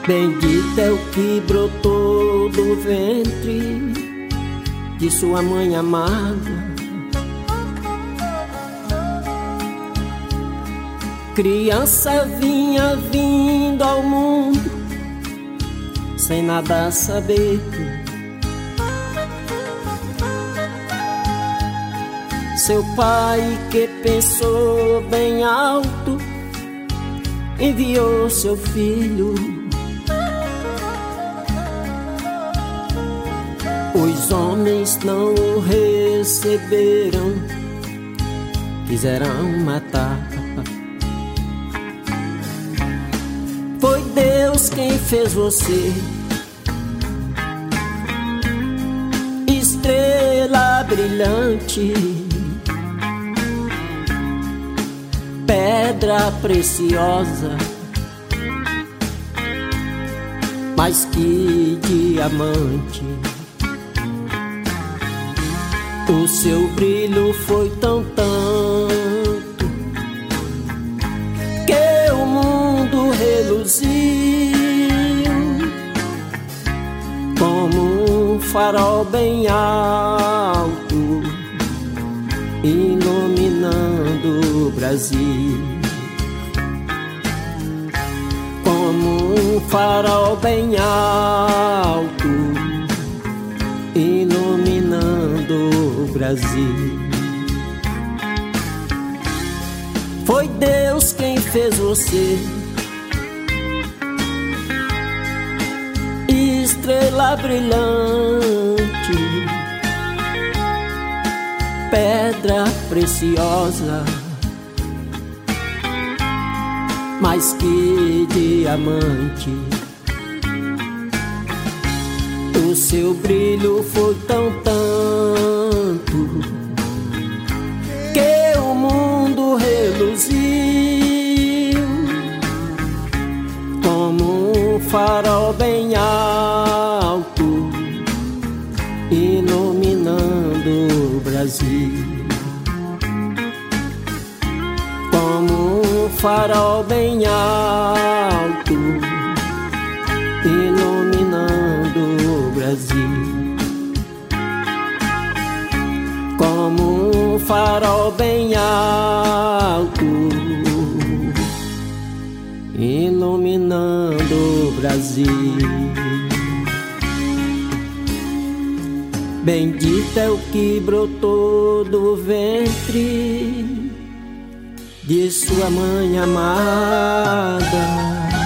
Bendito é o que brotou do ventre de sua mãe amada. Criança vinha vindo ao mundo sem nada saber. Seu pai, que pensou bem alto, enviou seu filho. Os homens não o receberam, quiseram matar. Foi Deus quem fez você, estrela brilhante, pedra preciosa, mais que diamante. O seu brilho foi tão tanto que o mundo reluziu como um farol bem alto, iluminando o Brasil. Como um farol bem alto, iluminando o Brasil. Foi Deus quem fez você, estrela brilhante, pedra preciosa, mais que diamante. O seu brilho foi tão tanto que o mundo reluziu como um farol bem alto, iluminando o Brasil. Como um farol bem alto, iluminando o Brasil. Como um farol bem alto, iluminando o Brasil. Bendito é o que brotou do ventre de sua mãe amada.